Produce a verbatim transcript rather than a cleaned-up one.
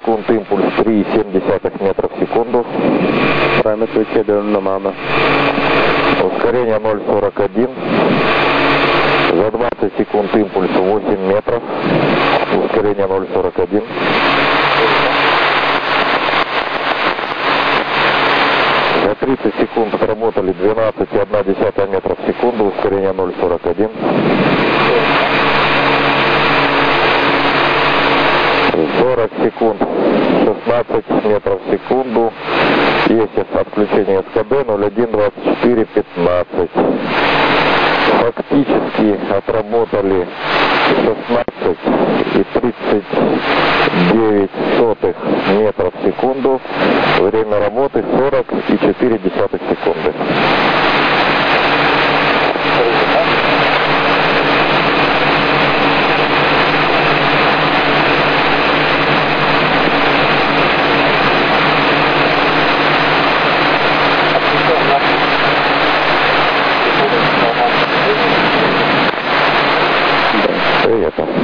секунд, импульс три и семь десятых метров в секунду. Параметры исследованы нормально. Ускорение ноль сорок один. За двадцать секунд импульс восемь метров. Ускорение ноль сорок один. За тридцать секунд сработали двенадцать и одна десятая метров в секунду. Ускорение ноль сорок один. сорок секунд, шестнадцать метров в секунду. Есть отключение СКД ноль один двадцать четыре пятнадцать. Фактически отработали шестнадцать и тридцать девять сотых метров в секунду. Время работы сорок и четыре десятых секунды. Привет.